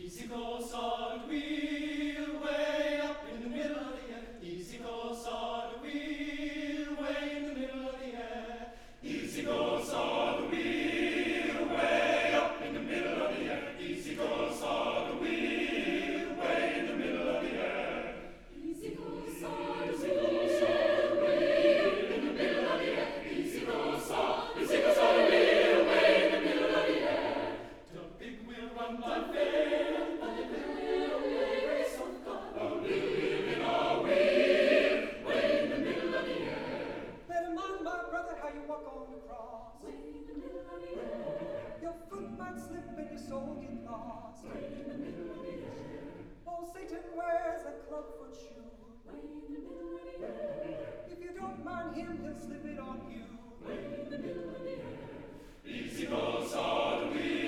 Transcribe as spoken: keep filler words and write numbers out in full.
Easy goes on the wheel, way up in the middle of the air. Easy goes on the wheel, way in the middle of the air. Easy goes on the wheel, way up in the middle of the air. Easy goes on the wheel, way in the middle of the air. Easy goes on the wheel, way up in the middle of the air. Easy goes on, easy goes on the wheel, way in the middle of the air. The big wheel run my face. Your foot might slip and your soul get lost. Way in the middle of the air. Oh, Satan wears a clubfoot shoe. Way in the middle of the air. If you don't mind him, he'll slip it on you. Way in the middle of the air. Easy goes on the wheel.